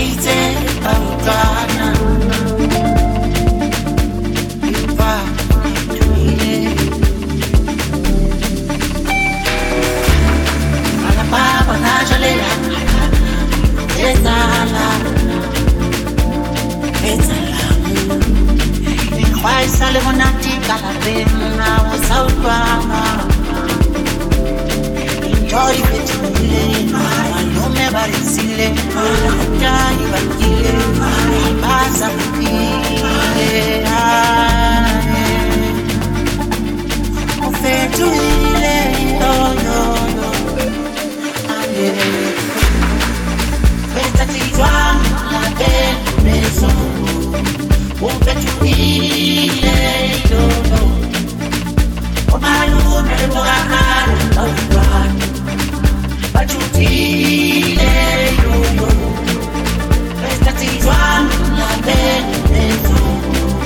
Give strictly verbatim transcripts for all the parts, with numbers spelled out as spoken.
itse bawuqana iba ithule ala baba najalela ezala ezala ikhwai sale monati kala pena wasawutwana Jori petule, malume barisile, jai bakile, basa bakile, ofetule, yo yo yo, ane, pesta tijwa la belle maison, ofetule, yo yo, o malume le borakar, borakar. Pachutile, yo, yo. Esta tijua la belle maison.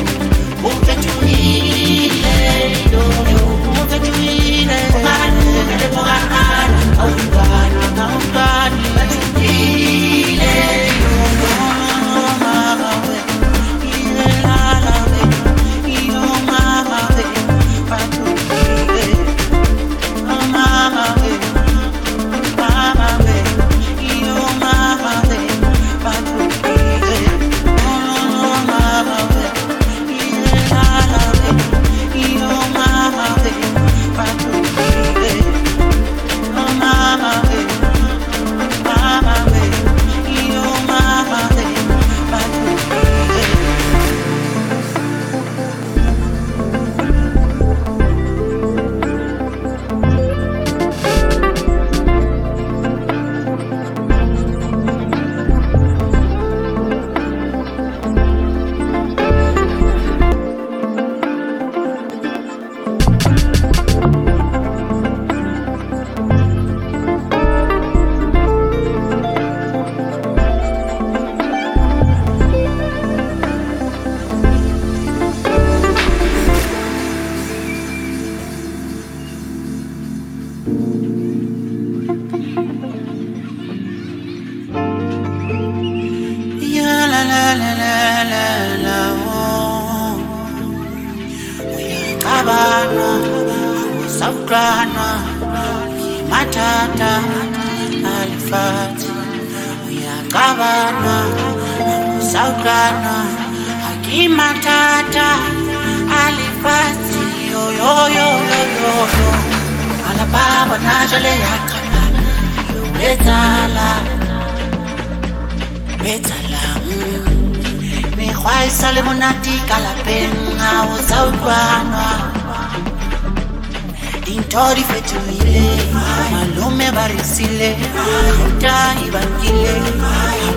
Ufetuile, yo, yo. Ufetuile, manu, de morar, aungana, aungana. Pachutile, yo, yo. Mama, we, ile la la we, iyo mama we. Pachutile, mama we. Mama, you mama, Saukrana, matata, alifati, uyakabana, saukrana, akimatata, alifati, yo yo yo yo yo yo, alababa najale yakabana, betala, betala, mi khwai sale monati kalapenga, saukrana. Intori fetuile, malume barisile, jai bakile,